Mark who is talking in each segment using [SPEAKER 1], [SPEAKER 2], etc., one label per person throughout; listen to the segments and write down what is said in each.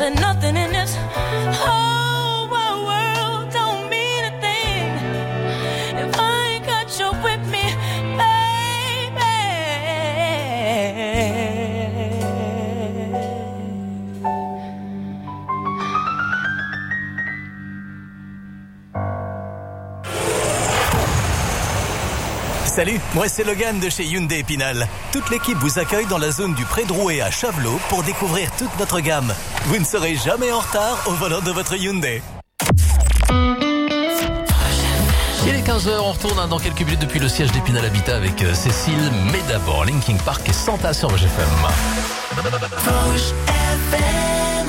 [SPEAKER 1] that nothing in this whole wide world don't mean a thing if I ain't got you with me, baby.
[SPEAKER 2] Salut, moi c'est Logan de chez Hyundai Épinal. Toute l'équipe vous accueille dans la zone du Pré-Drouet à Chavelot pour découvrir toute notre gamme. Vous ne serez jamais en retard au volant de votre Hyundai.
[SPEAKER 3] Il est 15h, on retourne dans quelques minutes depuis le siège d'Épinal Habitat avec Cécile, mais d'abord Linkin Park et Santa sur Rouge FM.
[SPEAKER 1] Rouge FM.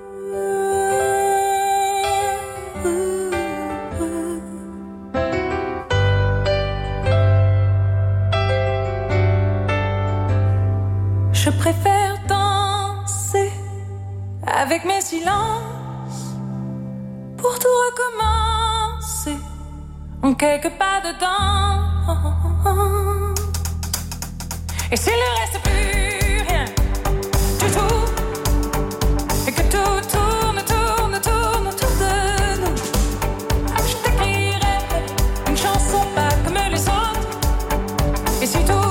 [SPEAKER 1] Je préfère danser avec mes silences pour tout recommencer en quelques pas dedans. Et s'il ne reste plus rien du tout et que tout tourne, tourne, tourne autour de nous, je t'écrirai une chanson pas comme les autres. Et si tout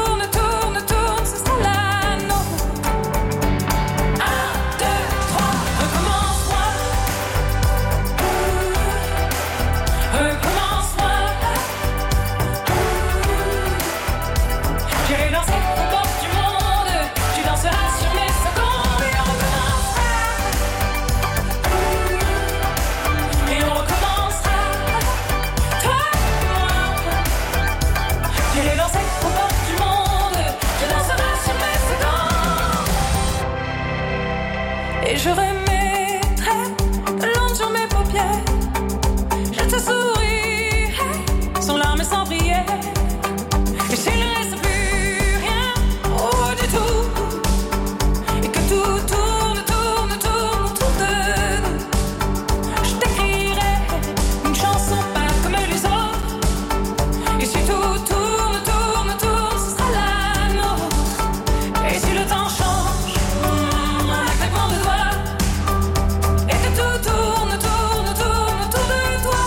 [SPEAKER 1] je remettrai de l'ombre sur mes paupières. Je te sourirai sans larmes et sans prière. Et s'il ne reste plus rien, oh du tout, et que tout tourne, tourne, tourne autour de nous, je t'écrirai une chanson pas comme les autres. Et si tout tourne, tourne, tourne, ce sera la nôtre. Et si le temps change, un claquement de doigts, tout tourne, tourne, tourne autour de toi.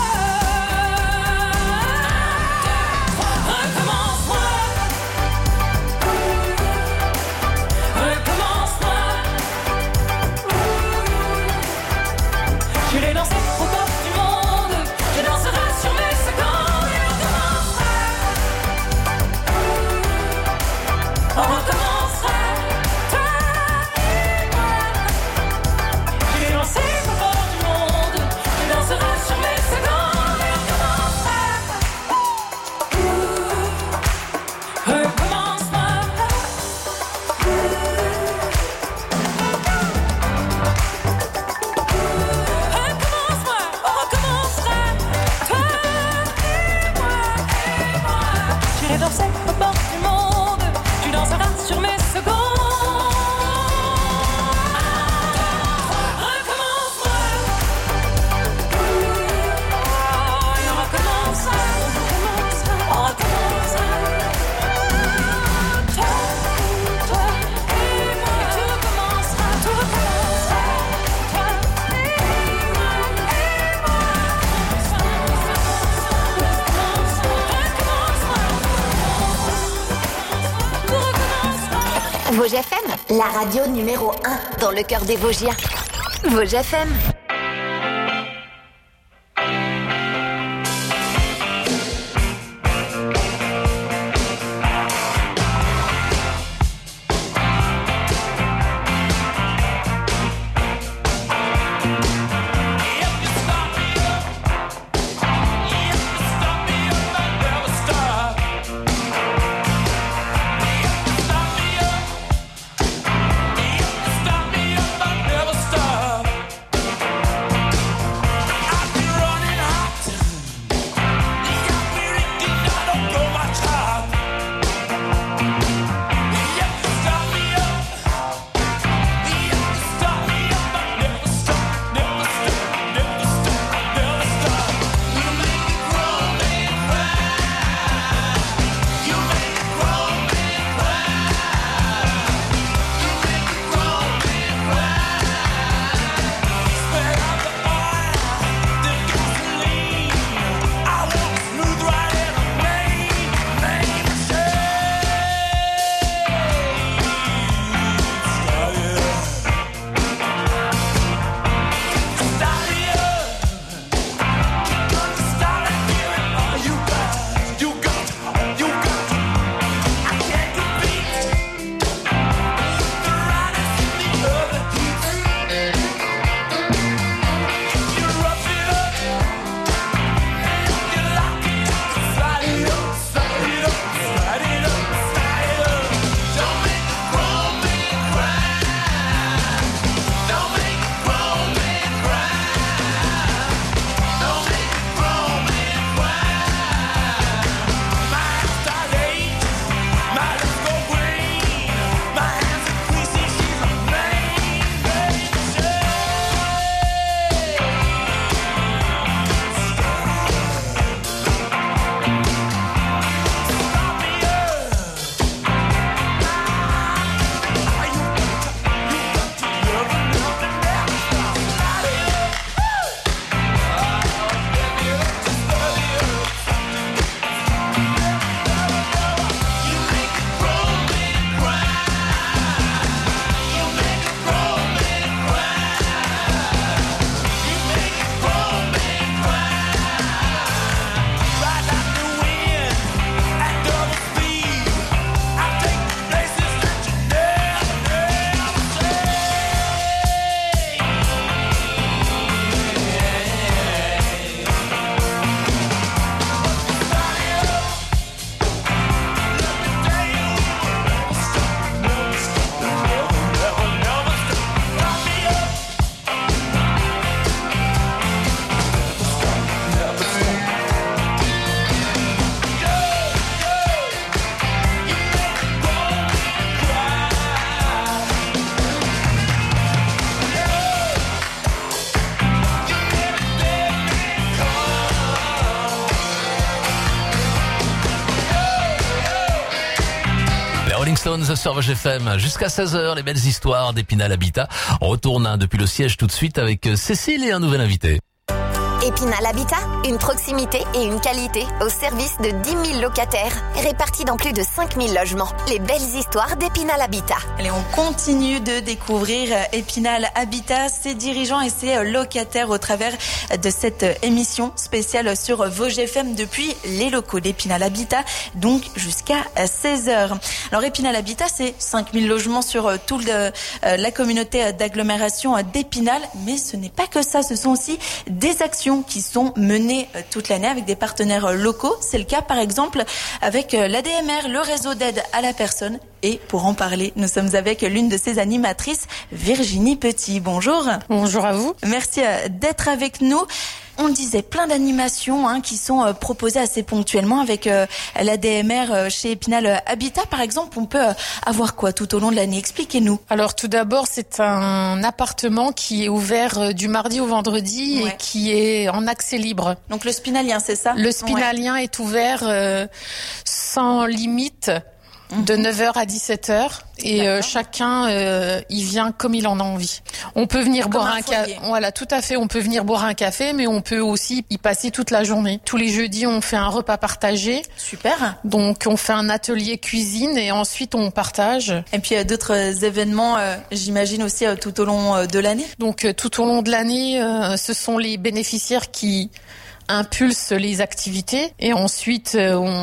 [SPEAKER 1] Recommence-moi. Recommence-moi. J'irai danser au bord du monde. Je danserai sur mes secondes et on recommencera. On recommencera. Toi et moi. J'irai danser au bord du monde. Je danserai sur mes secondes et on recommencera. Recommence-moi. Recommence-moi, on recommencera. Toi et moi. J'irai danser au bord du monde. Tu danseras sur mes secondes. Recommence-moi. Et on recommencera. On recommencera. Toi et moi. Et tout recommencera. Tout recommencera. Toi et moi.
[SPEAKER 4] Vosges FM, la radio numéro 1 dans le cœur des Vosgiens. Vosges FM.
[SPEAKER 1] Stop me up, I never stop.
[SPEAKER 3] Rolling Stones sur Rouge FM jusqu'à 16h, les belles histoires d'Épinal Habitat. On retourne depuis le siège tout de suite avec Cécile et un nouvel invité.
[SPEAKER 4] Épinal Habitat, une proximité et une qualité au service de 10 000 locataires, répartis dans plus de 5 000 logements. Les belles histoires d'Épinal Habitat.
[SPEAKER 5] Allez, on continue de découvrir Épinal Habitat, ses dirigeants et ses locataires au travers de cette émission spéciale sur Vosges FM depuis les locaux d'Épinal Habitat, donc jusqu'à 16h. Alors Épinal Habitat, c'est 5 000 logements sur toute la communauté d'agglomération d'Épinal, mais ce n'est pas que ça, ce sont aussi des actions qui sont menées toute l'année avec des partenaires locaux. C'est le cas par exemple avec l'ADMR, le réseau d'aide à la personne. Et pour en parler, nous sommes avec l'une de ses animatrices, Virginie Petit. Bonjour.
[SPEAKER 6] Bonjour à vous.
[SPEAKER 5] Merci d'être avec nous. On disait plein d'animations qui sont proposées assez ponctuellement avec l'ADMR chez Épinal Habitat. Par exemple, on peut avoir quoi tout au long de l'année? Expliquez-nous.
[SPEAKER 6] Alors tout d'abord, c'est un appartement qui est ouvert du mardi au vendredi et qui est en accès libre.
[SPEAKER 5] Donc le Spinalien, c'est ça?
[SPEAKER 6] Le Spinalien est ouvert sans limite. De 9h à 17h et chacun il vient comme il en a envie. On peut venir boire un café. Voilà, tout à fait, on peut venir boire un café mais on peut aussi y passer toute la journée. Tous les jeudis, on fait un repas partagé.
[SPEAKER 5] Super.
[SPEAKER 6] Donc on fait un atelier cuisine et ensuite on partage.
[SPEAKER 5] Et puis d'autres événements j'imagine aussi tout au long de l'année.
[SPEAKER 6] Donc tout au long de l'année, ce sont les bénéficiaires qui impulse les activités et ensuite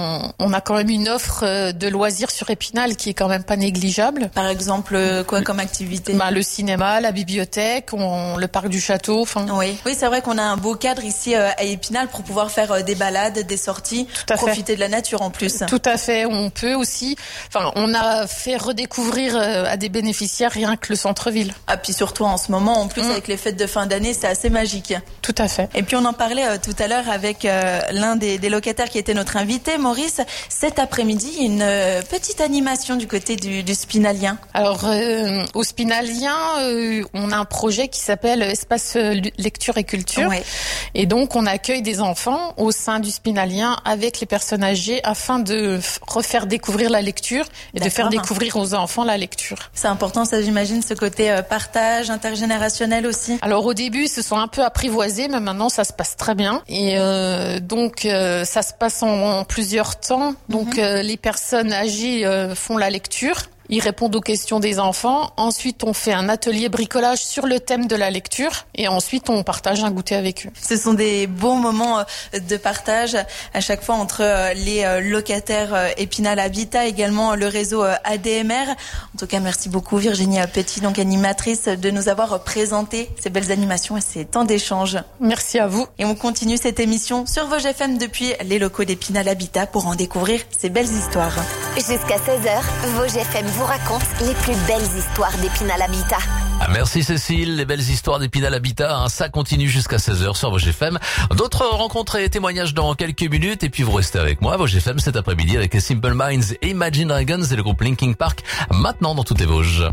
[SPEAKER 6] on a quand même une offre de loisirs sur Épinal qui est quand même pas négligeable.
[SPEAKER 5] Par exemple quoi comme activité?
[SPEAKER 6] Le cinéma, la bibliothèque, le parc du château.
[SPEAKER 5] Oui, c'est vrai qu'on a un beau cadre ici à Épinal pour pouvoir faire des balades, des sorties, profiter de la nature en plus.
[SPEAKER 6] Tout à fait. On peut aussi. On a fait redécouvrir à des bénéficiaires rien que le centre-ville.
[SPEAKER 5] Ah puis surtout en ce moment, en plus avec les fêtes de fin d'année, c'est assez magique.
[SPEAKER 6] Tout à fait.
[SPEAKER 5] Et puis on en parlait tout à l'heure avec l'un des locataires qui était notre invité, Maurice. Cet après-midi, il y a une petite animation du côté du Spinalien.
[SPEAKER 6] Alors, au Spinalien, on a un projet qui s'appelle Espace Lecture et Culture. Ouais. Et donc, on accueille des enfants au sein du Spinalien avec les personnes âgées afin de refaire découvrir la lecture et de faire découvrir aux enfants la lecture.
[SPEAKER 5] C'est important, ça, j'imagine, ce côté partage intergénérationnel aussi.
[SPEAKER 6] Alors, au début, ils se sont un peu apprivoisés, mais maintenant, ça se passe très bien. Et donc ça se passe en plusieurs temps. Donc les personnes âgées font la lecture. Ils répondent aux questions des enfants. Ensuite, on fait un atelier bricolage sur le thème de la lecture. Et ensuite, on partage un goûter avec eux.
[SPEAKER 5] Ce sont des bons moments de partage à chaque fois entre les locataires Épinal Habitat, également le réseau ADMR. En tout cas, merci beaucoup Virginie Petit, donc animatrice, de nous avoir présenté ces belles animations et ces temps d'échange.
[SPEAKER 6] Merci à vous.
[SPEAKER 5] Et on continue cette émission sur Vosges FM depuis les locaux d'Épinal Habitat pour en découvrir ces belles histoires.
[SPEAKER 4] Jusqu'à 16h, Vosges FM vous raconte les plus belles histoires d'Épinal Habitat.
[SPEAKER 3] Merci Cécile, les belles histoires d'Épinal Habitat, ça continue jusqu'à 16h sur Vosges FM. D'autres rencontres et témoignages dans quelques minutes et puis vous restez avec moi, Vosges FM cet après-midi avec Simple Minds et Imagine Dragons et le groupe Linkin Park, maintenant dans toutes les Vosges.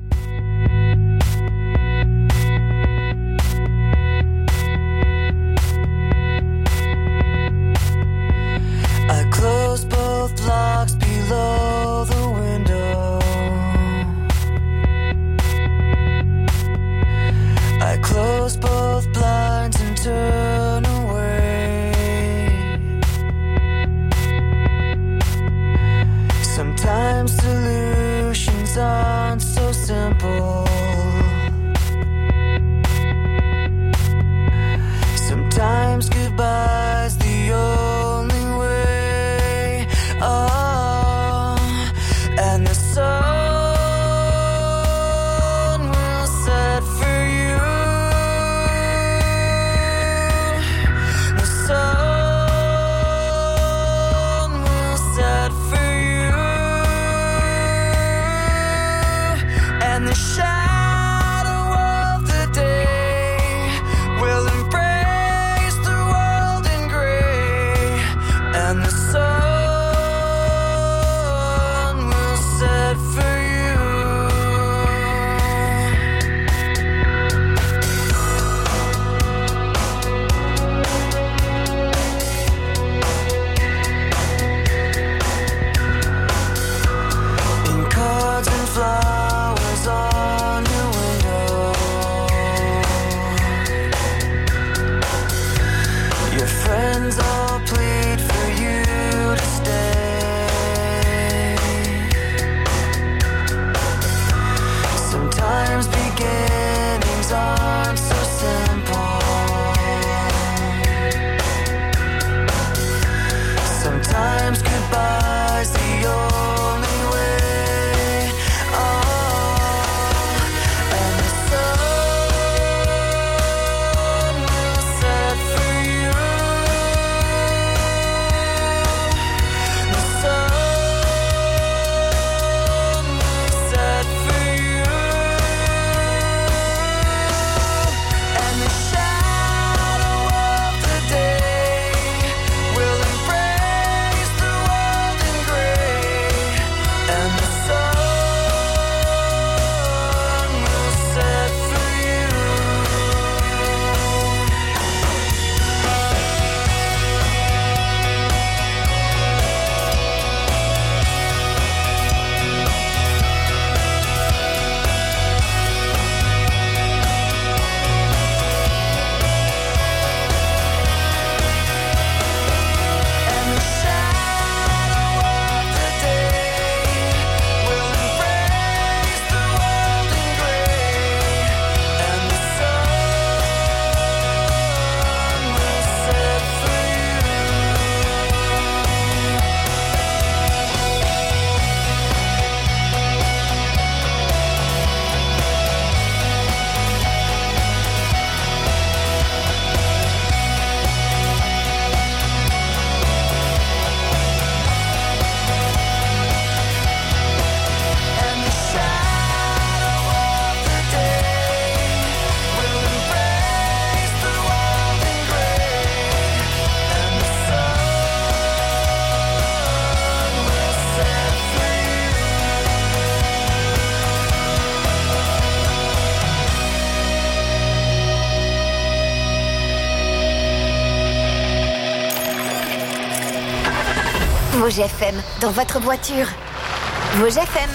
[SPEAKER 7] I close both locks below the window. I close both blinds and turn away. Sometimes solutions aren't so
[SPEAKER 4] Vosges FM, dans votre voiture. Vosges FM.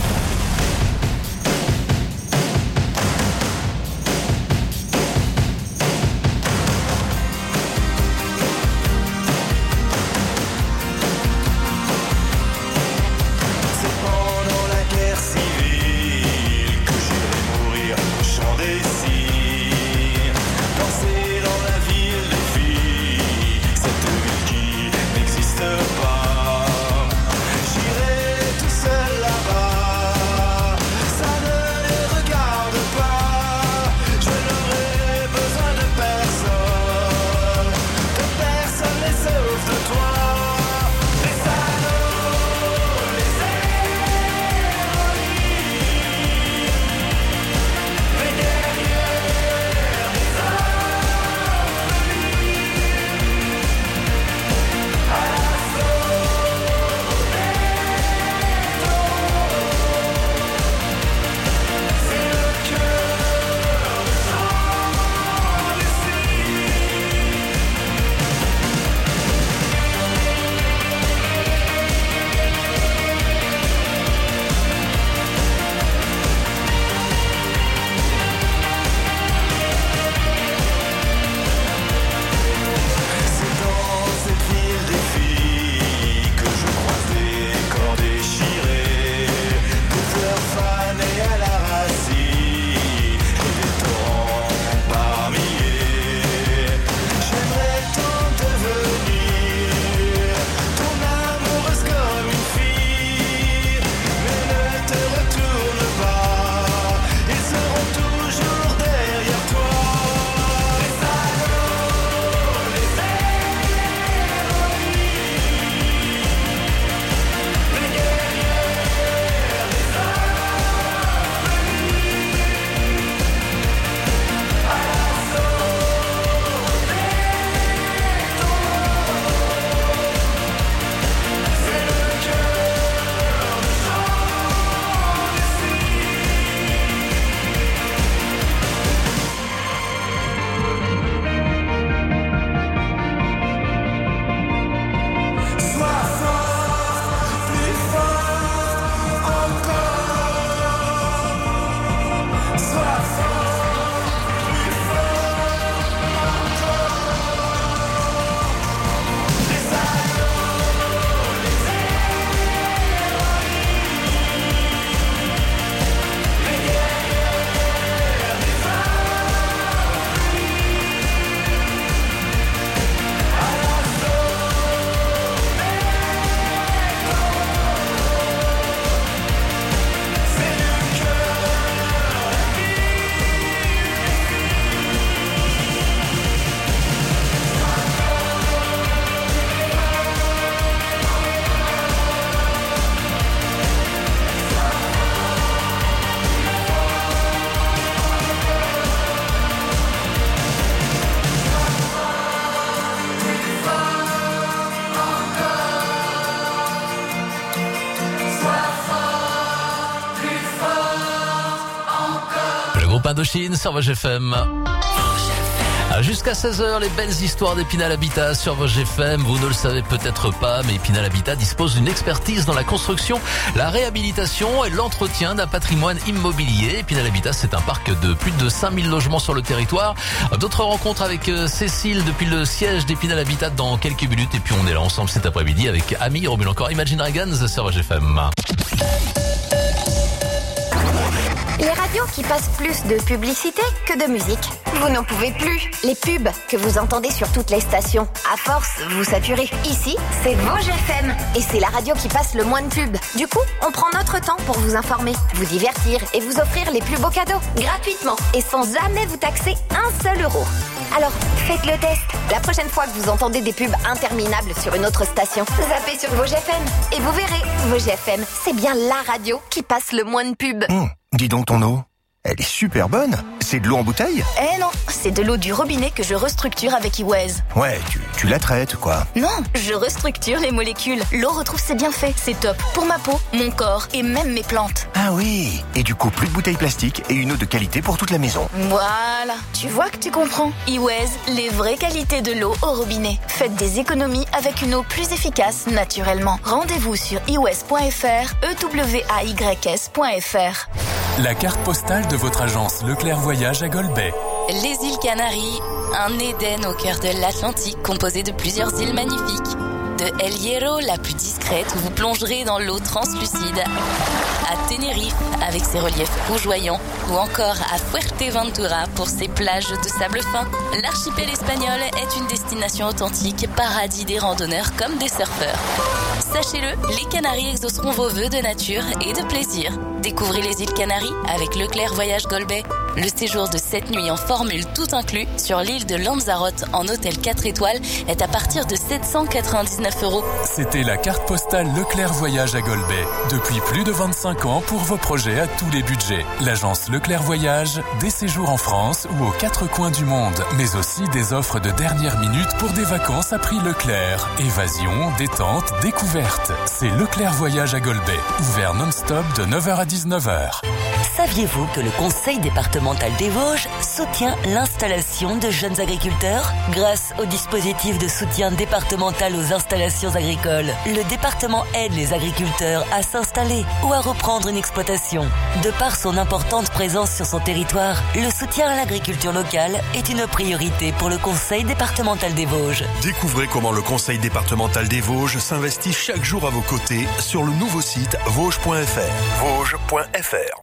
[SPEAKER 3] Indochine sur Vosges FM. Jusqu'à 16h, les belles histoires d'Épinal Habitat sur Vosges FM. Vous ne le savez peut-être pas, mais Épinal Habitat dispose d'une expertise dans la construction, la réhabilitation et l'entretien d'un patrimoine immobilier. Épinal Habitat, c'est un parc de plus de 5000 logements sur le territoire. D'autres rencontres avec Cécile depuis le siège d'Épinal Habitat dans quelques minutes. Et puis on est là ensemble cet après-midi avec Ami, remue encore Imagine Dragons sur Vosges FM.
[SPEAKER 4] Les radios qui passent plus de publicité que de musique. Vous n'en pouvez plus. Les pubs que vous entendez sur toutes les stations. À force, vous saturez. Ici, c'est Vosges FM. Et c'est la radio qui passe le moins de pubs. Du coup, on prend notre temps pour vous informer, vous divertir et vous offrir les plus beaux cadeaux. Gratuitement. Et sans jamais vous taxer un seul euro. Alors, faites le test. La prochaine fois que vous entendez des pubs interminables sur une autre station, zappez sur Vosges FM. Et vous verrez, Vosges FM, c'est bien la radio qui passe le moins de pubs.
[SPEAKER 8] Dis donc ton eau, Elle est super bonne. C'est de l'eau en bouteille?
[SPEAKER 4] Eh non, c'est de l'eau du robinet que je restructure avec Iwez.
[SPEAKER 8] Ouais, tu la traites, quoi.
[SPEAKER 4] Non, je restructure les molécules. L'eau retrouve ses bienfaits. C'est top pour ma peau, mon corps et même mes plantes.
[SPEAKER 8] Ah oui. Et du coup, plus de bouteilles plastiques et une eau de qualité pour toute la maison.
[SPEAKER 4] Voilà, tu vois que tu comprends. Iwez, les vraies qualités de l'eau au robinet. Faites des économies avec une eau plus efficace naturellement. Rendez-vous sur iwez.fr, eways.fr.
[SPEAKER 9] La carte postale de votre agence Leclerc Voyage à Golbet.
[SPEAKER 10] Les îles Canaries, un Éden au cœur de l'Atlantique composé de plusieurs îles magnifiques. De El Hierro, la plus discrète, où vous plongerez dans l'eau translucide, à Tenerife, avec ses reliefs rougeoyants, ou encore à Fuerteventura pour ses plages de sable fin. L'archipel espagnol est une destination authentique, paradis des randonneurs comme des surfeurs. Sachez-le, les Canaries exauceront vos vœux de nature et de plaisir. Découvrez les îles Canaries avec Leclerc Voyage Golbet. Le séjour de 7 nuits en formule tout inclus sur l'île de Lanzarote en hôtel 4 étoiles est à partir de 799 €.
[SPEAKER 9] C'était la carte postale Leclerc Voyage à Golbet. Depuis plus de 25 ans pour vos projets à tous les budgets. L'agence Leclerc Voyage, des séjours en France ou aux 4 coins du monde, mais aussi des offres de dernière minute pour des vacances à prix Leclerc. Évasion, détente, découverte. C'est Leclerc Voyage à Golbet. Ouvert non-stop de 9h à 19h.
[SPEAKER 11] Saviez-vous que le Conseil départemental des Vosges soutient l'installation de jeunes agriculteurs? Grâce au dispositif de soutien départemental aux installations agricoles, le département aide les agriculteurs à s'installer ou à reprendre une exploitation. De par son importante présence sur son territoire, le soutien à l'agriculture locale est une priorité pour le Conseil départemental des Vosges.
[SPEAKER 12] Découvrez comment le Conseil départemental des Vosges s'investit chaque jour à vos côtés sur le nouveau site vosges.fr. Vosges.fr.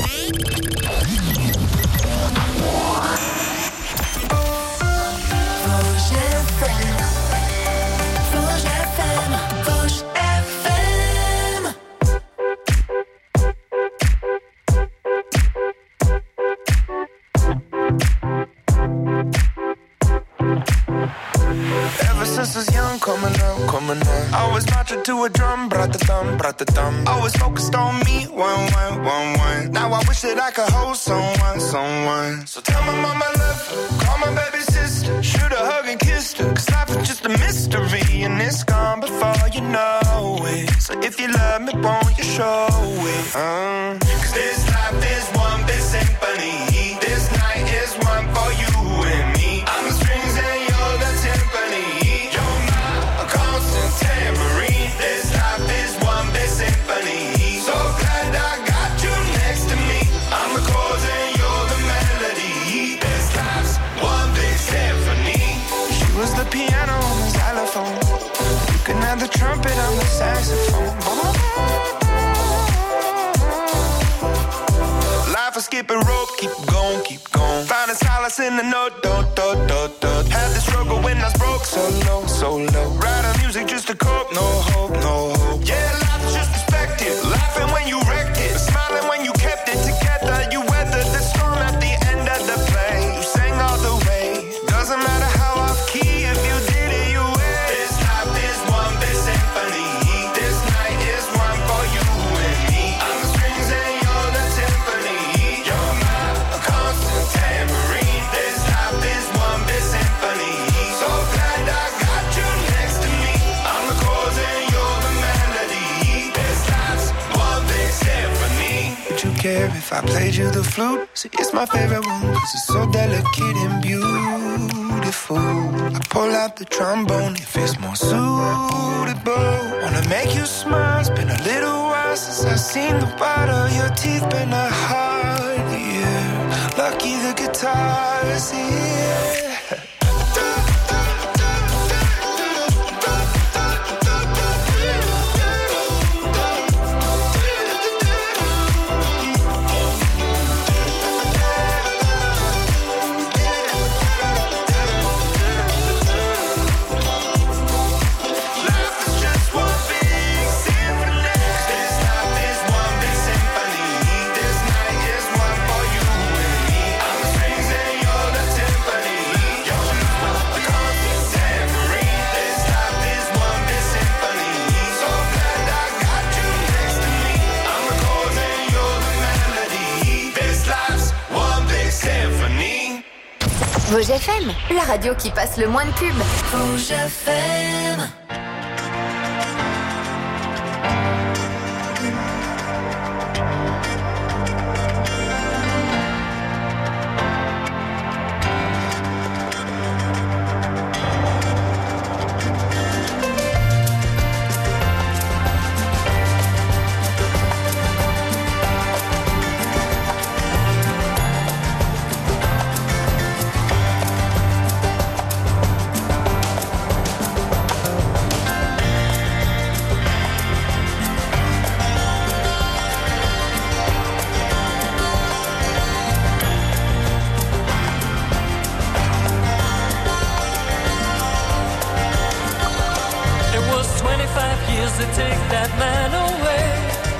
[SPEAKER 7] Since I was young, coming up. Always marching to a drum, brat-a-thumb. Always focused on me, one. Now I wish that I could hold someone. So tell my mama I love her, call my baby sister, shoot a hug and kiss her. Cause life is just a mystery and it's gone before you know it. So if you love me, won't you show it? Cause this life is one big symphony. This night is one for you and me. I'm the strings and you're the timpani. Tambourine. This life is one big symphony. So glad I got you next to me. I'm the chords and you're the melody. This life's one big symphony. She was the piano on the xylophone. You can have the trumpet on the saxophone. Life is skipping rope, keep going. Finding solace in the note, dot. Had the struggle when I was broke, so low. Writing music just to cope, no hope. Yeah, life is just perspective. Laughing when you wrecked it, smiling when you kept it together. You weathered the storm at the end of the play. You sang all the way. Doesn't matter how off key, if you did it, you win. This life is one big symphony. This night is one for you and me. I'm the strings and you're the timpani. You're my constant tambourine. This life is one big symphony. So glad I got you next to me. I'm the chords and you're the melody. This life's one big symphony. Would you care if I played you the flute? See, it's my favorite one cause it's so delicate and beautiful. I pull out the trombone if it's more suitable. Wanna make you smile, it's been a little while since I've seen the white of your teeth. Been a hard year, lucky the guitar is here. This night is one for you and me. I'm the strings and you're the timpani.
[SPEAKER 4] Vosges FM, la radio qui passe le moins de pubs.
[SPEAKER 1] Vosges FM.
[SPEAKER 13] To take that man away.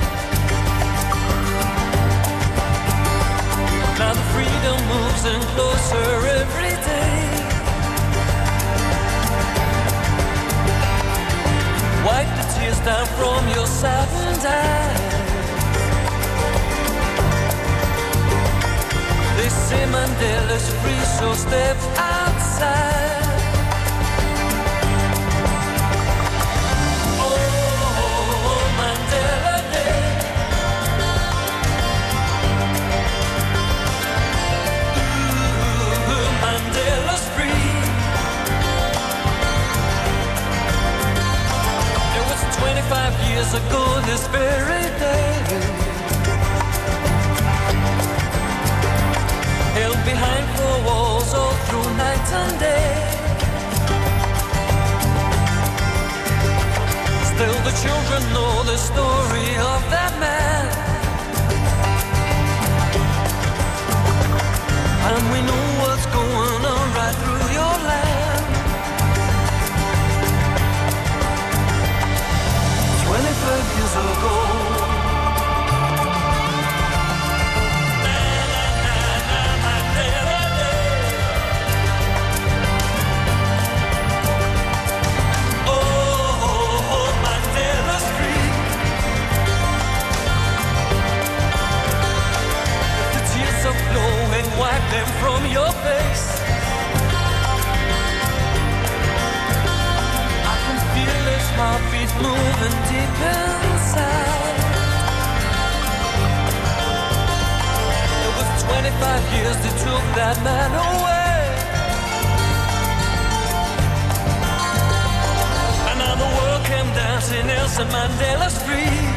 [SPEAKER 13] Now the freedom moves in closer every day. Wipe the tears down from your saddened eyes. They say Mandela's free, so step outside. Years ago this very day, held behind four walls all through night and day. Still the children know the story of that man, and we know what's going on right through your land. 25 years ago, Mandela Street. The tears are flowing, wipe them from your face. I can feel his heartbeat moving deep inside. It was 25 years they took that man away, and now the world came dancing Nelson Mandela Street.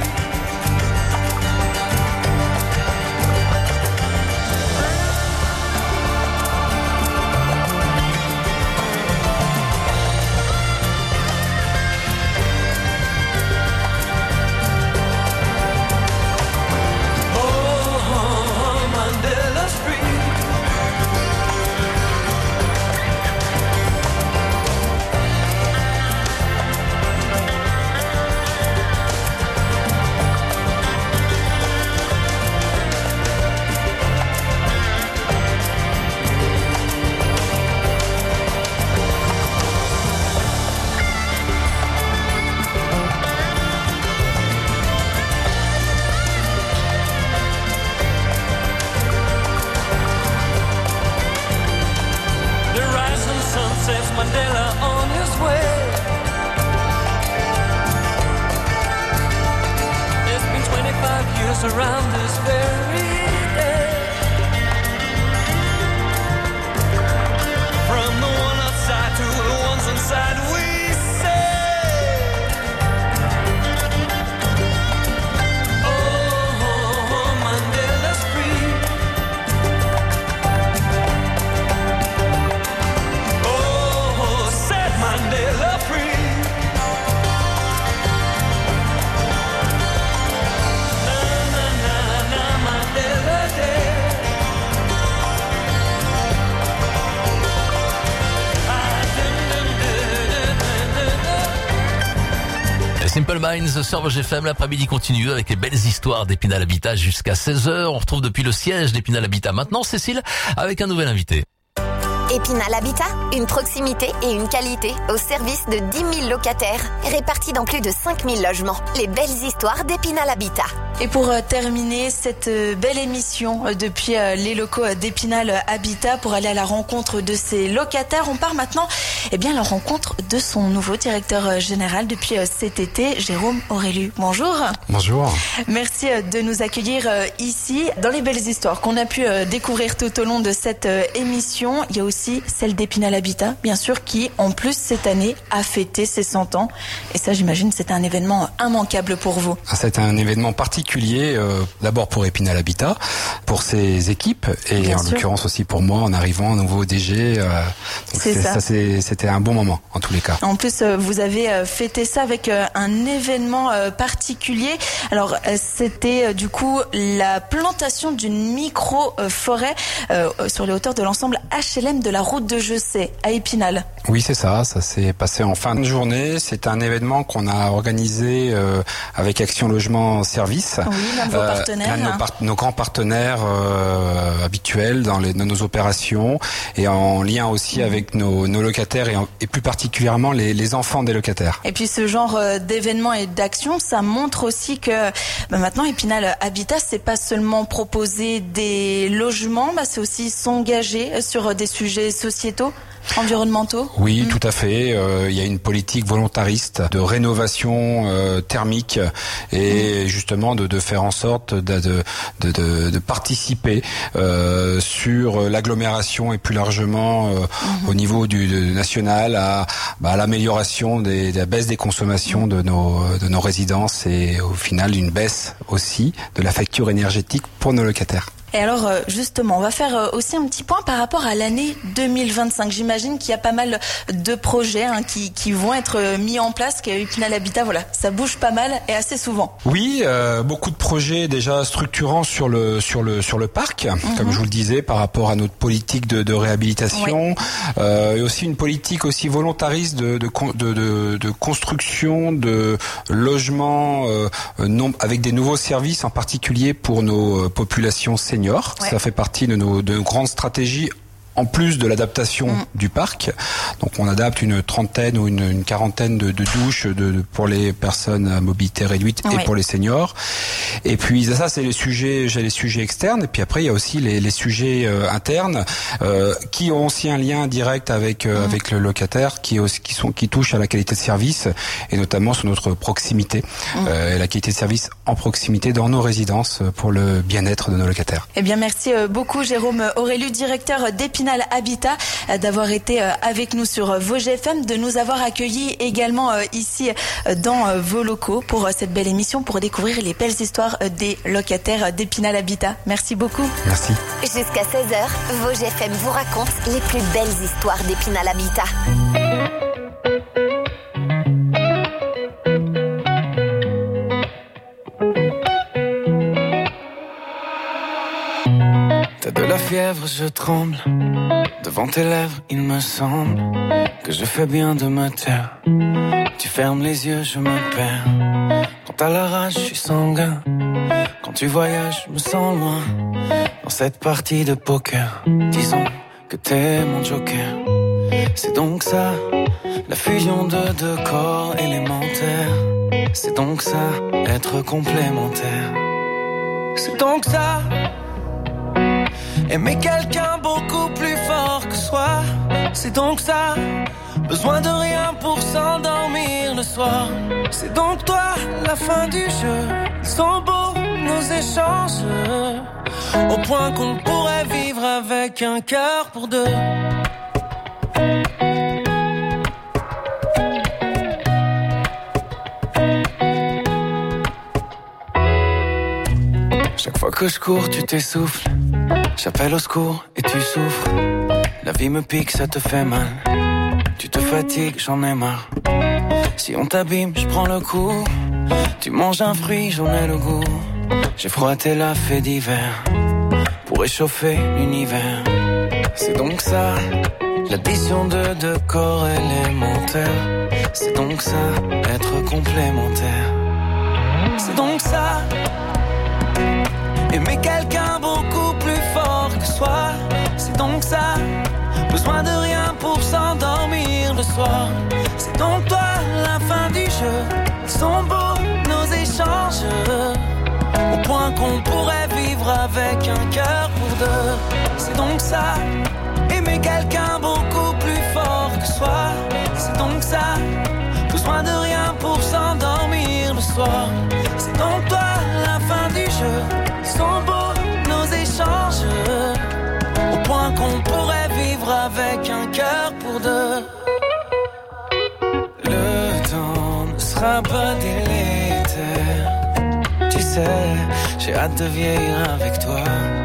[SPEAKER 13] Mandela on his way. It's been 25 years around this very day. From the one outside to the ones inside, we say, oh, Mandela's free. Mandela free. Na na na na Mandela Day.
[SPEAKER 3] Simple Minds sur Vosges FM, l'après-midi continue avec les belles histoires d'Épinal Habitat jusqu'à 16h. On retrouve depuis le siège d'Épinal Habitat maintenant Cécile avec un nouvel invité.
[SPEAKER 4] Épinal Habitat, une proximité et une qualité au service de 10 000 locataires répartis dans plus de 5 000 logements. Les belles histoires d'Épinal Habitat.
[SPEAKER 5] Et pour terminer cette belle émission depuis les locaux d'Épinal Habitat pour aller à la rencontre de ses locataires, on part maintenant à la rencontre de son nouveau directeur général depuis cet été, Jérôme Aurélu. Bonjour.
[SPEAKER 14] Bonjour.
[SPEAKER 5] Merci de nous accueillir ici. Dans les belles histoires qu'on a pu découvrir tout au long de cette émission, il y a aussi celle d'Épinal Habitat, bien sûr, qui en plus cette année a fêté ses 100 ans. Et ça, j'imagine, c'était un événement immanquable pour vous.
[SPEAKER 14] C'est un événement particulier, d'abord pour Épinal Habitat, pour ses équipes et bien en l'occurrence aussi pour moi en arrivant nouveau DG. C'était un bon moment en tous les cas.
[SPEAKER 5] En plus, vous avez fêté ça avec un événement particulier. Alors, c'était du coup la plantation d'une micro-forêt sur les hauteurs de l'ensemble HLM de la route de Jessé à Épinal.
[SPEAKER 14] Oui, c'est ça. Ça s'est passé en fin de journée. C'est un événement qu'on a organisé avec Action Logement Service.
[SPEAKER 5] Oui, l'un de vos partenaires.
[SPEAKER 14] Nos grands partenaires habituels dans nos opérations et en lien aussi avec nos locataires et plus particulièrement les enfants des locataires.
[SPEAKER 5] Et puis ce genre d'événements et d'actions, ça montre aussi que maintenant Épinal Habitat, c'est pas seulement proposer des logements, c'est aussi s'engager sur des sujets sociétaux, environnementaux.
[SPEAKER 14] Oui, tout à fait. Il y a une politique volontariste de rénovation thermique et justement de faire en sorte de participer sur l'agglomération et plus largement au niveau du national à l'amélioration de la baisse des consommations de nos résidences et au final une baisse aussi de la facture énergétique pour nos locataires.
[SPEAKER 5] Et alors justement, on va faire aussi un petit point par rapport à l'année 2025. J'imagine qu'il y a pas mal de projets qui vont être mis en place, qu'à Épinal Habitat, voilà, ça bouge pas mal et assez souvent.
[SPEAKER 14] Oui, beaucoup de projets déjà structurants sur le parc, comme je vous le disais, par rapport à notre politique de réhabilitation, et aussi une politique aussi volontariste de construction de logements avec des nouveaux services, en particulier pour nos populations seniors. Ça fait partie de nos grandes stratégies. En plus de l'adaptation du parc, donc on adapte une trentaine ou une quarantaine de douches pour les personnes à mobilité réduite et pour les seniors. Et puis ça c'est les sujets externes. Et puis après il y a aussi les sujets internes qui ont aussi un lien direct avec le locataire, qui touchent à la qualité de service et notamment sur notre proximité, et la qualité de service en proximité dans nos résidences pour le bien-être de nos locataires.
[SPEAKER 5] Eh bien merci beaucoup Jérôme Aurélu, directeur d'Épinal Habitat, d'avoir été avec nous sur Vosges FM, de nous avoir accueillis également ici dans vos locaux pour cette belle émission, pour découvrir les belles histoires des locataires d'Épinal Habitat. Merci beaucoup.
[SPEAKER 14] Merci.
[SPEAKER 4] Jusqu'à 16h, Vosges FM vous raconte les plus belles histoires d'Épinal Habitat.
[SPEAKER 15] T'as de la fièvre, je tremble. Devant tes lèvres, il me semble que je fais bien de me taire. Tu fermes les yeux, je me perds. Quand t'as la rage, je suis sanguin. Quand tu voyages, je me sens loin. Dans cette partie de poker, disons que t'es mon joker. C'est donc ça, la fusion de deux corps élémentaires. C'est donc ça, être complémentaire. C'est donc ça, aimer quelqu'un beaucoup plus fort que soi. C'est donc ça, besoin de rien pour s'endormir le soir. C'est donc toi, la fin du jeu. Ils sont beaux nos échanges, au point qu'on pourrait vivre avec un cœur pour deux. Chaque fois que je cours, tu t'essouffles. J'appelle au secours et tu souffres. La vie me pique, ça te fait mal. Tu te fatigues, j'en ai marre. Si on t'abîme, je prends le coup. Tu manges un fruit, j'en ai le goût. J'ai froid, t'es la fée d'hiver pour réchauffer l'univers. C'est donc ça, l'addition de deux corps élémentaires. C'est donc ça, être complémentaire. C'est donc ça, aimer quelqu'un beaucoup plus fort que soi. C'est donc ça, besoin de rien pour s'endormir le soir. C'est donc toi, la fin du jeu. Ils sont beaux nos échanges, au avec un cœur pour deux. C'est donc ça, aimer quelqu'un beaucoup plus fort que soi. C'est donc ça, besoin de rien pour s'endormir le soir. C'est donc toi la fin du jeu. Sont beaux nos échanges, au point qu'on pourrait vivre avec un cœur pour deux. Le temps ne sera pas délétère. Tu sais, j'ai hâte de vieillir avec toi.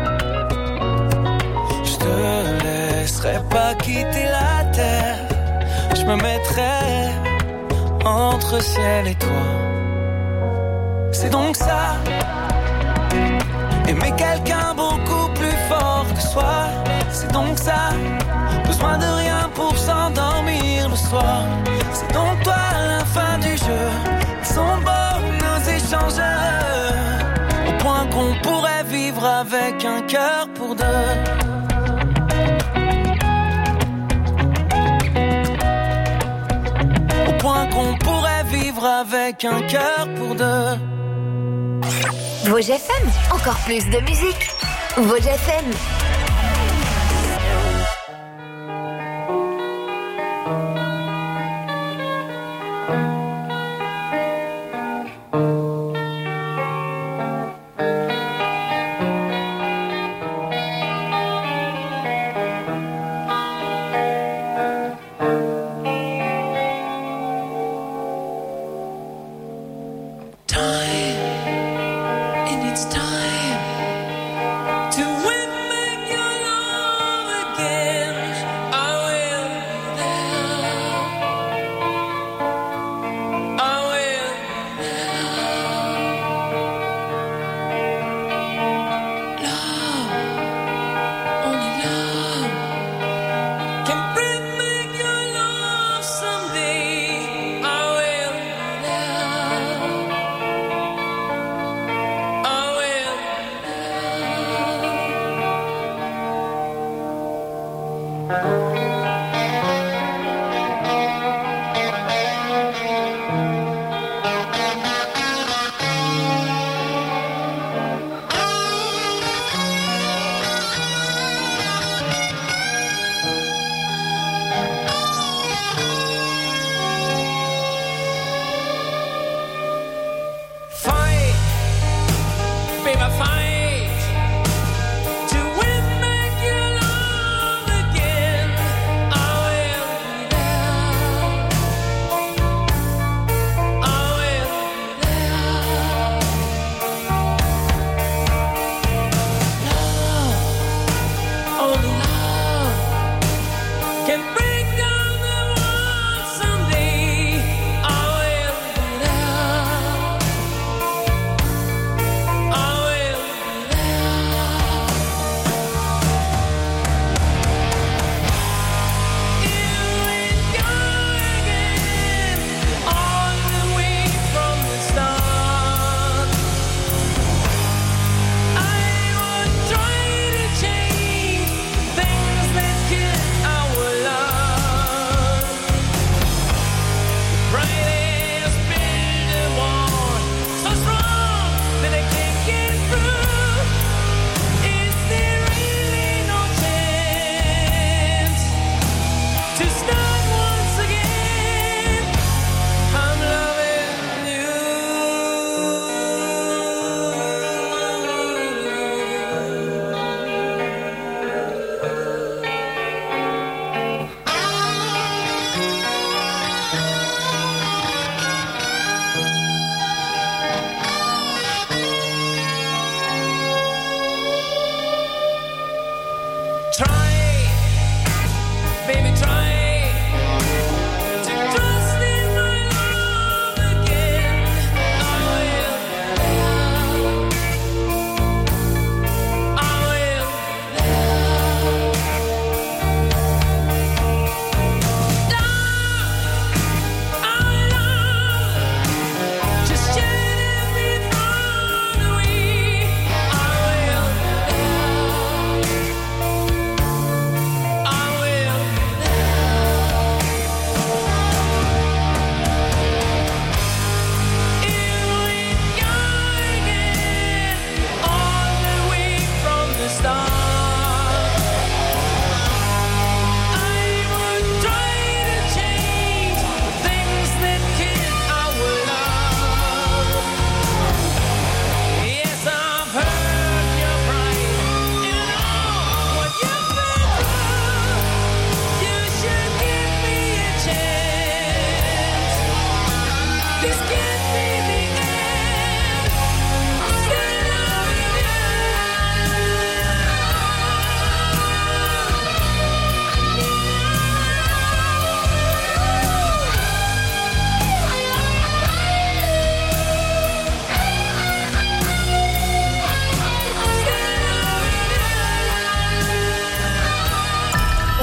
[SPEAKER 15] Je te laisserai pas quitter la terre. Je me mettrai entre ciel et toi. C'est donc ça, aimer quelqu'un beaucoup plus fort que soi. C'est donc ça, besoin de rien pour s'endormir le soir. C'est donc toi la fin du jeu. Ils sont beaux nos échanges, au point qu'on pourrait vivre avec un cœur pour deux. Au point qu'on pourrait vivre avec un cœur pour deux.
[SPEAKER 4] Vosges FM, encore plus de musique. Vosges FM.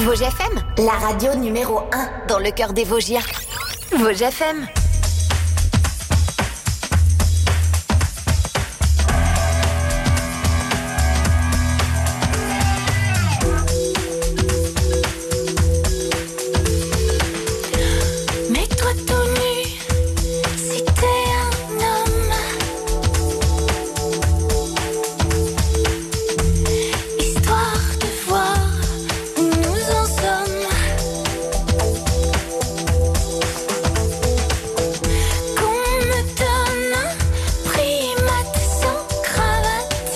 [SPEAKER 4] Vosges FM, la radio numéro 1 dans le cœur des Vosgiens. Vosges FM.
[SPEAKER 1] Mets-toi tout nu si t'es un homme. Histoire de voir où nous en sommes. Qu'on me donne un primate sans cravate.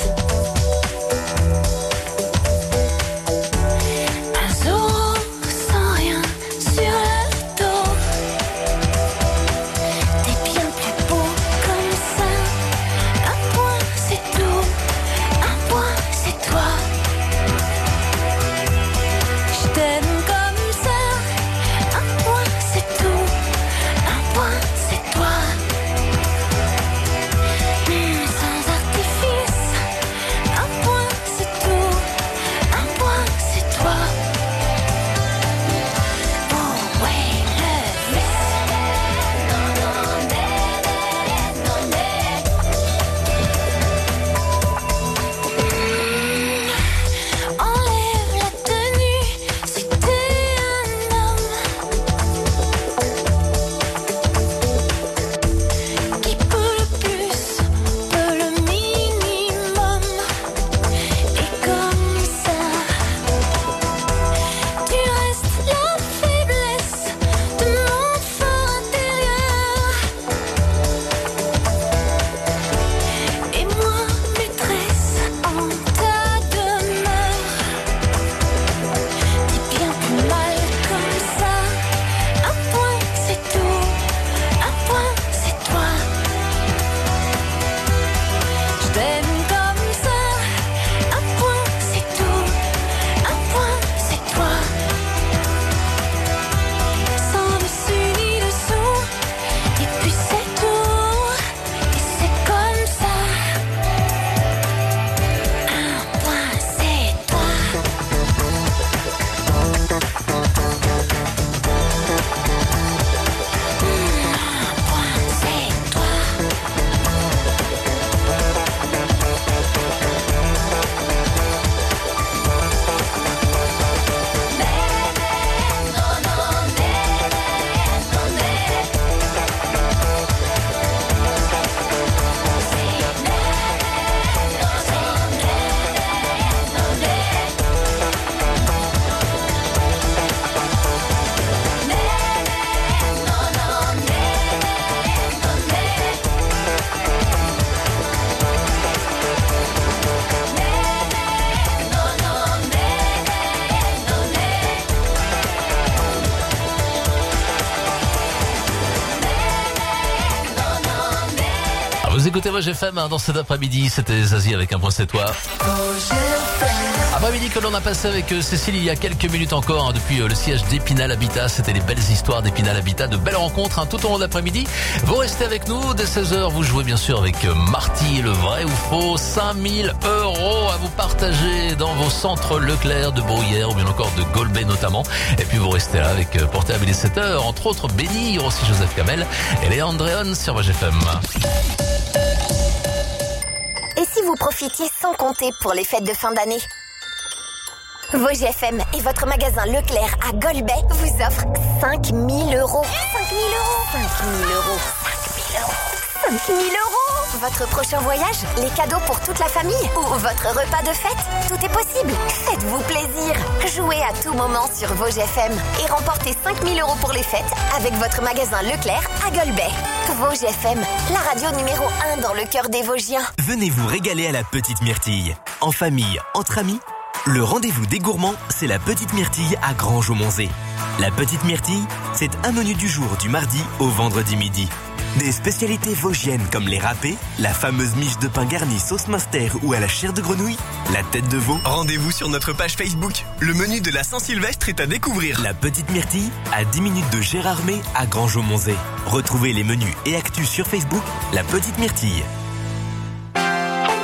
[SPEAKER 1] Un Zorro sans rien sur le dos. T'es bien plus beau comme ça. Un point c'est tout, un point c'est toi. Je t'aime comme ça. Un point c'est tout, un point c'est toi. Sans artifice. Un point c'est tout, un point c'est toi. Oh ouais, le enlève la tenue si t'es un homme qui peut le plus, peut le minimum. Et comme ça, tu restes la faiblesse de mon fort intérieur. Et moi, maîtresse en ta demeure. T'es bien plus mal comme ça. Un point c'est tout, un point c'est toi. Je t'aime comme ça. Un point c'est tout, un point c'est toi. Sans dessus ni dessous. Et puis c'est tout, et c'est comme ça. Un point c'est toi. Un point c'est toi.
[SPEAKER 3] Ah, vous écoutez Vosges FM dans cet après-midi, c'était Zazie avec un point c'est toi. Après-midi que l'on a passé avec Cécile il y a quelques minutes encore, depuis le siège d'Épinal Habitat. C'était les belles histoires d'Épinal Habitat, de belles rencontres tout au long de l'après-midi. Vous restez avec nous dès 16h, vous jouez bien sûr avec Marty, le vrai ou faux. 5 000 € à vous partager dans vos centres Leclerc de Bruyères ou bien encore de Golbet notamment. Et puis vous restez là avec Portable et 7h, entre autres Benny, il y aura aussi Joseph Kamel et Léa Andréon sur Vosges FM.
[SPEAKER 4] Et si vous profitiez sans compter pour les fêtes de fin d'année? Vosges FM et votre magasin Leclerc à Golbet vous offrent 5 000 €. 5 000 €. 5 000 €. 5 000 €. Votre prochain voyage, les cadeaux pour toute la famille ou votre repas de fête, tout est possible. Faites-vous plaisir. Jouez à tout moment sur Vosges FM et remportez 5 000 € pour les fêtes avec votre magasin Leclerc à Golbet. Vosges FM, la radio numéro 1 dans le cœur des Vosgiens.
[SPEAKER 16] Venez vous régaler à la Petite Myrtille. En famille, entre amis, le rendez-vous des gourmands, c'est la Petite Myrtille à Granges-au-Monzé. La Petite Myrtille, c'est un menu du jour du mardi au vendredi midi. Des spécialités vosgiennes comme les râpés, la fameuse miche de pain garnie sauce Munster ou à la chair de grenouille, la tête de veau.
[SPEAKER 17] Rendez-vous sur notre page Facebook. Le menu de la Saint-Sylvestre est à découvrir.
[SPEAKER 16] La Petite Myrtille, à 10 minutes de Gérardmer à Granges-au-Monzé. Retrouvez les menus et actus sur Facebook, La Petite Myrtille.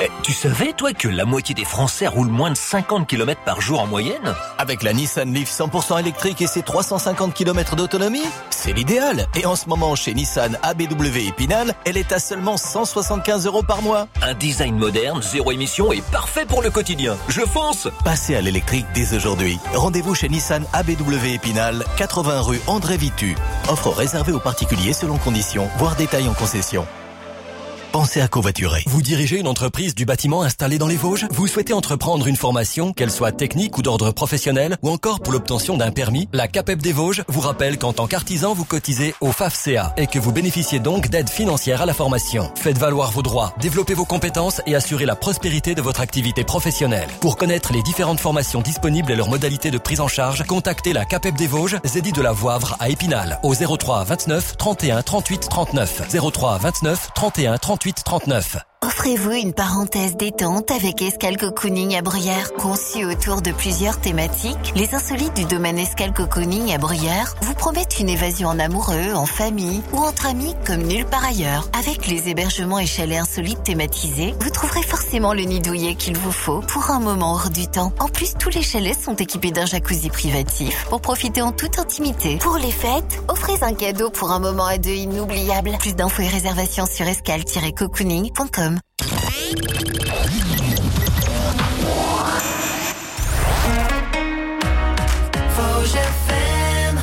[SPEAKER 18] Tu savais, toi, que la moitié des Français roulent moins de 50 km par jour en moyenne?
[SPEAKER 2] Avec la Nissan Leaf 100% électrique et ses 350 km d'autonomie, c'est l'idéal. Et en ce moment, chez Nissan ABW Épinal, elle est à seulement 175 € par mois.
[SPEAKER 18] Un design moderne, zéro émission et parfait pour le quotidien. Je fonce!
[SPEAKER 2] Passez à l'électrique dès aujourd'hui. Rendez-vous chez Nissan ABW Épinal, 80 rue André Vitu. Offre réservée aux particuliers selon conditions, voire détail en concession. Pensez à covoiturer.
[SPEAKER 19] Vous dirigez une entreprise du bâtiment installée dans les Vosges? Vous souhaitez entreprendre une formation, qu'elle soit technique ou d'ordre professionnel, ou encore pour l'obtention d'un permis? La CAPEB des Vosges vous rappelle qu'en tant qu'artisan, vous cotisez au FAFCA et que vous bénéficiez donc d'aide financière à la formation. Faites valoir vos droits, développez vos compétences et assurez la prospérité de votre activité professionnelle. Pour connaître les différentes formations disponibles et leurs modalités de prise en charge, contactez la CAPEB des Vosges, Zédy de la Voivre à Épinal, au 03 29 31 38 39. 03 29 31 38 39.
[SPEAKER 20] Offrez-vous une parenthèse détente avec Escale Cocooning à Bruyères. Conçu autour de plusieurs thématiques, les insolites du domaine Escale Cocooning à Bruyères vous promettent une évasion en amoureux, en famille ou entre amis comme nulle part ailleurs. Avec les hébergements et chalets insolites thématisés, vous trouverez forcément le nid douillet qu'il vous faut pour un moment hors du temps. En plus, tous les chalets sont équipés d'un jacuzzi privatif pour profiter en toute intimité. Pour les fêtes, offrez un cadeau pour un moment à deux inoubliable. Plus d'infos et réservations sur escale-cocooning.com.
[SPEAKER 1] Vosges FM.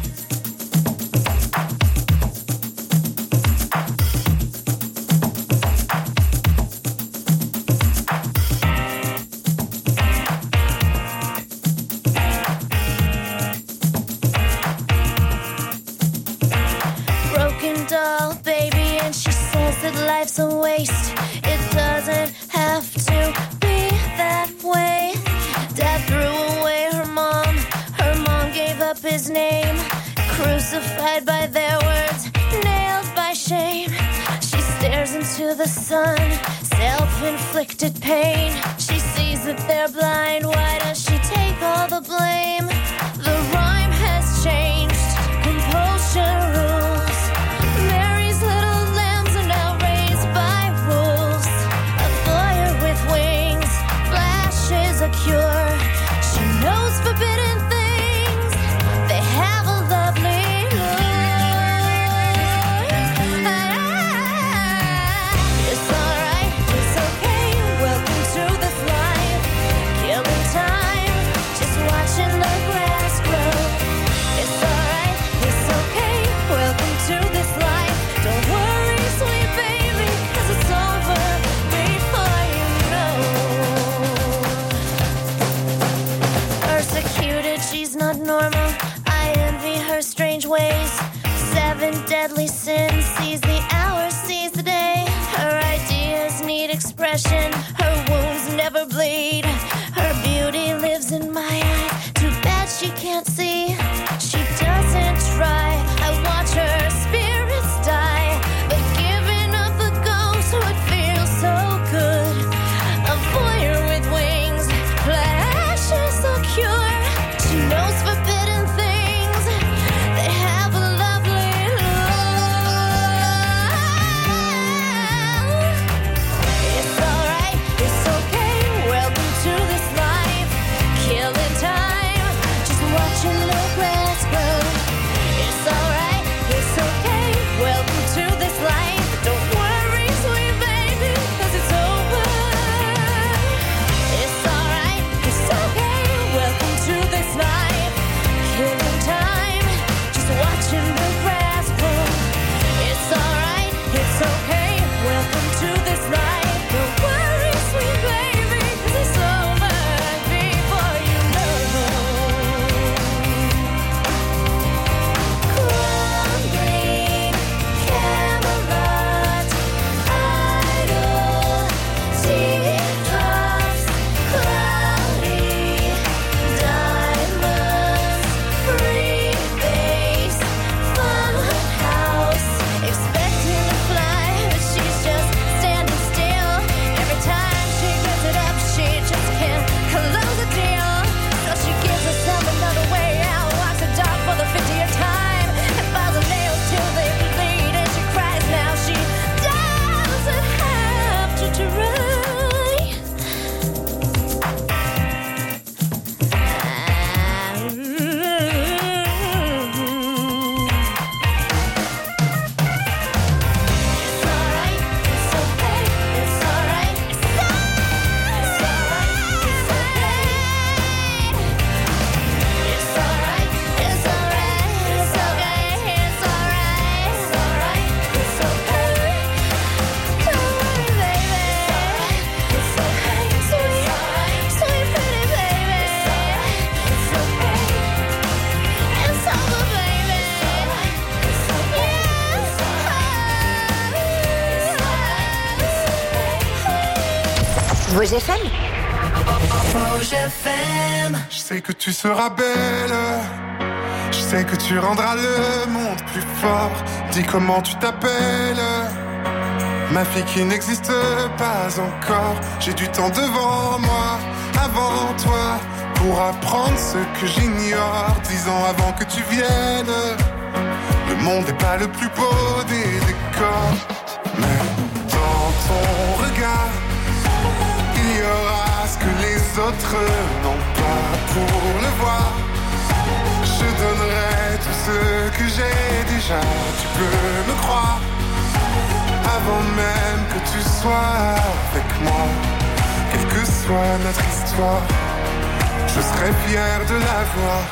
[SPEAKER 21] Broken doll, baby, and she says that life's a waste. It doesn't have to be that way. Dad threw away her mom. Her mom gave up his name. Crucified by their words, nailed by shame. She stares into the sun, self-inflicted pain. She sees that they're blind. Why does she take all the blame? The rhyme has changed. Compulsion rules. Mary's little lambs are now raised by wolves. A fire with wings flashes a cure. She knows forbidden things. They have a lovely lure. It's alright, it's okay. Welcome to this life. Killing time, just watching the grass grow. It's alright, it's okay. Welcome to this life. Don't worry, sweet baby, 'cause it's over before you know. Persecuted, she's not normal. I envy her strange ways. 7 deadly sins, sees the hour, sees the day. Her ideas need expression. Her wounds never bleed. Her beauty lives in my eyes. Too bad she can't see. She doesn't try. I watch her spirits die. But giving up the ghost would feel so good. A voyeur with wings, flashes so cure. She knows forbidden things. They have a lovely love. It's alright, it's okay. Welcome
[SPEAKER 4] Vosges FM.
[SPEAKER 21] Vosges FM.
[SPEAKER 7] Je sais que tu seras belle. Je sais que tu rendras le monde plus fort. Dis comment tu t'appelles. Ma fille qui n'existe pas encore. J'ai du temps devant moi, avant toi, pour apprendre ce que j'ignore. 10 ans avant que tu viennes. Le monde n'est pas le plus beau des décors, mais dans ton regard, il y aura ce que les autres n'ont pas. Pour le voir, je donnerai tout ce que j'ai déjà. Tu peux me croire, avant même que tu sois avec moi. Quelle que soit notre histoire, je serai fier de la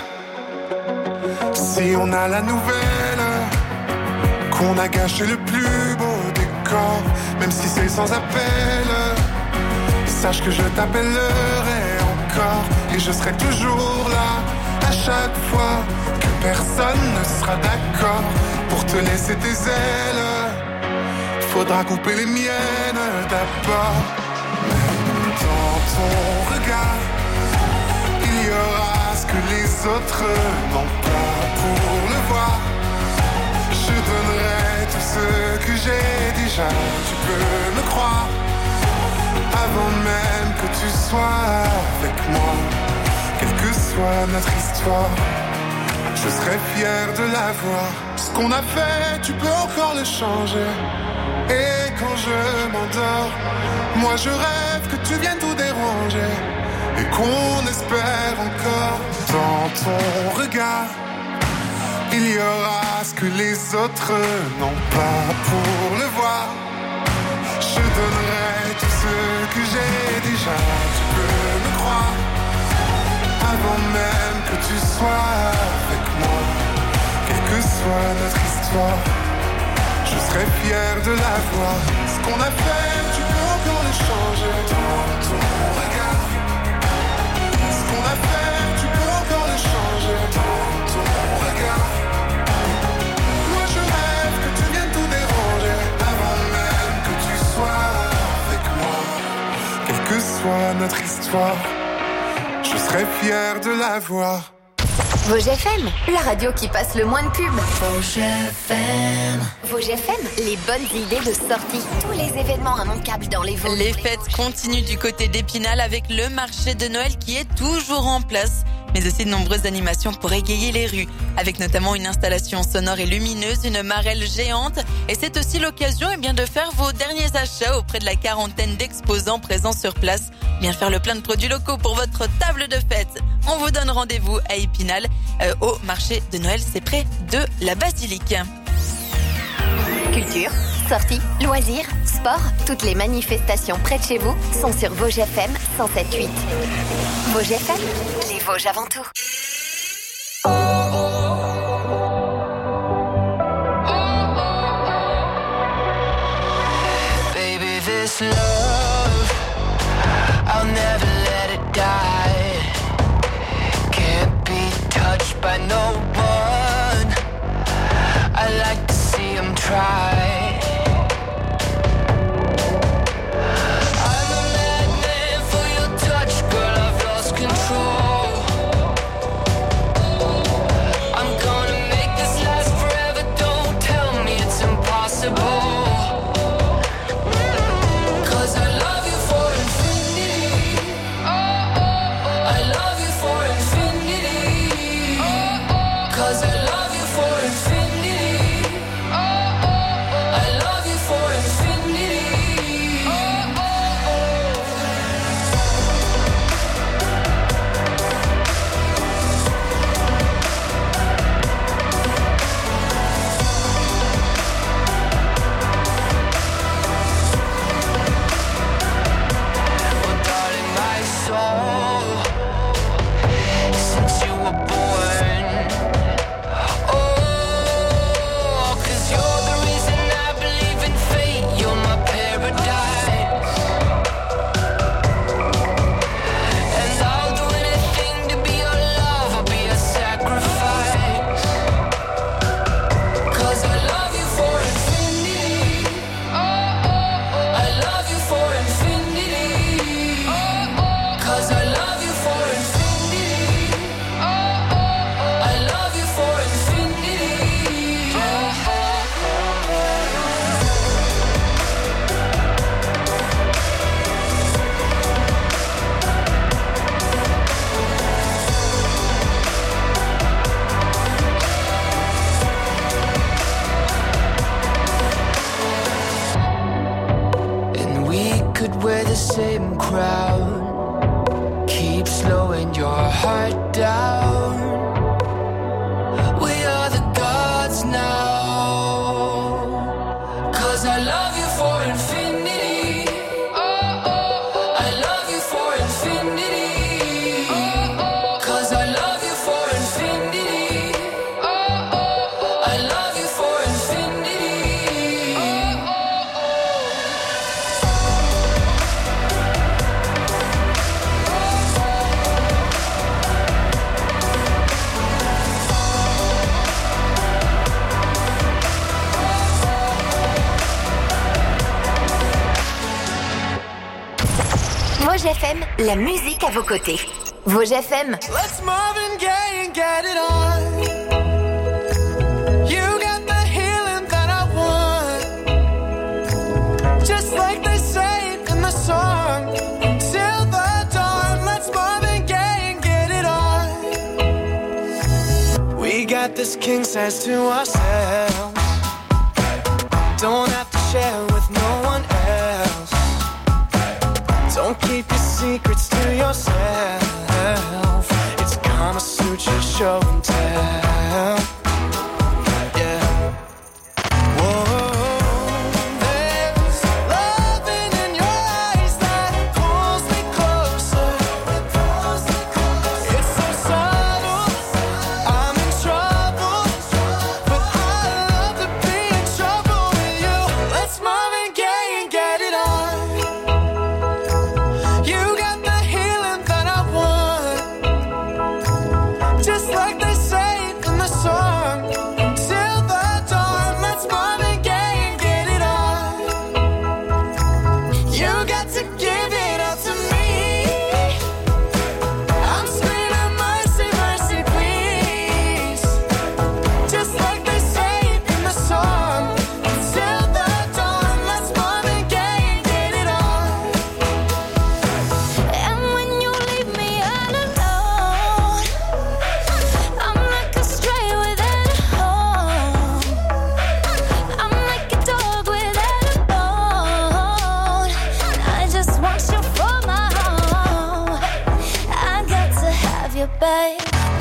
[SPEAKER 7] voir. Si on a la nouvelle qu'on a gâché le plus beau décor, même si c'est sans appel, sache que je t'appellerai encore. Et je serai toujours là, à chaque fois que personne ne sera d'accord pour te laisser tes ailes. Faudra couper les miennes d'abord. Mais dans ton regard, il y aura ce que les autres n'ont pas. Pour le voir, je donnerai tout ce que j'ai déjà. Tu peux me croire, avant même que tu sois avec moi. Quelle que soit notre histoire, je serai fier de la voir. Ce qu'on a fait, tu peux encore le changer. Et quand je m'endors, moi je rêve que tu viennes tout déranger. Et qu'on espère encore. Dans ton regard, il y aura ce que les autres n'ont pas. Pour le voir, je donnerai tout ce que j'ai déjà. Tu peux me croire, avant même que tu sois avec moi. Quelle que soit notre histoire, je serai fier de la voir. Ce qu'on a fait, tu peux encore le changer. Dans ton regard, ce qu'on a fait, tu peux encore le changer. Dans ton regard, moi je rêve que tu viennes tout déranger. Avant même que tu sois avec moi. Quelle que soit notre histoire, je serai fier de la voir.
[SPEAKER 4] Vosges FM, la radio qui passe le moins de pubs.
[SPEAKER 21] Vosges FM.
[SPEAKER 4] Vosges FM, les bonnes idées de sortie. Tous les événements immanquables dans les Vosges.
[SPEAKER 5] Les fêtes continuent du côté d'Épinal avec le marché de Noël qui est toujours en place, mais aussi de nombreuses animations pour égayer les rues, avec notamment une installation sonore et lumineuse, une marelle géante. Et c'est aussi l'occasion de faire vos derniers achats auprès de la quarantaine d'exposants présents sur place. Bien faire le plein de produits locaux pour votre table de fête. On vous donne rendez-vous à Épinal, au marché de Noël, c'est près de la basilique.
[SPEAKER 4] Culture, sorties, loisirs, sport, toutes les manifestations près de chez vous sont sur Vosges FM 107.8. Vosges FM, les Vosges avant tout.
[SPEAKER 21] Baby, this love, I'll never let it die. Can't be touched by no one. I like to see them try. I'm a madman for your touch, girl, I've lost control.
[SPEAKER 6] in crowd. Keep slowing your heart down. We are the gods now. 'Cause I love you for infinity. I love you for infinity. 'Cause I love you for infinity. I love you for infinity.
[SPEAKER 4] Vosges FM, la musique à vos côtés. Vosges FM.
[SPEAKER 6] Let's Marvin Gaye and get it on. You got the healing that I want. Just like they say in the song. Till the dawn, let's Marvin Gaye and get it on. We got this king size to ourselves. Don't have to share with no one else. Don't keep your secrets to yourself. It's Kama Sutra show and tell. Yeah. Whoa. There's loving in your eyes that pulls me closer. It's so subtle. I'm in trouble, but I love to be in trouble with you. Let's Marvin Gaye and get it on. You got the healing that I want. Just like they say in the song. Till the dawn, let's Marvin Gaye and get it on. You got to give it up to me. I'm screaming mercy, mercy, please. Just like they say in the song. Till the dawn, let's Marvin Gaye and get it on.
[SPEAKER 21] And when you leave me all alone, I'm like a stray without a home. I'm like a dog without a bone. I just want you for my home. I got to have you, babe.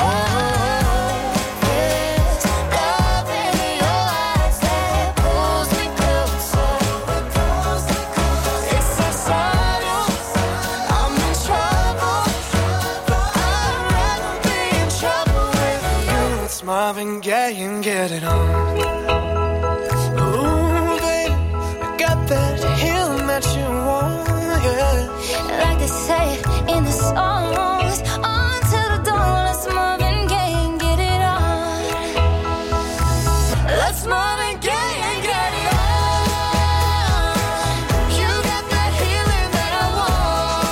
[SPEAKER 21] There's love in your eyes that pulls me closer.
[SPEAKER 6] It's so subtle. I'm in trouble, but I'd rather be in trouble with you. It's Marvin Gaye and get it on. Ooh, baby, I got that healing that you want, yeah.
[SPEAKER 21] Like they say in the song.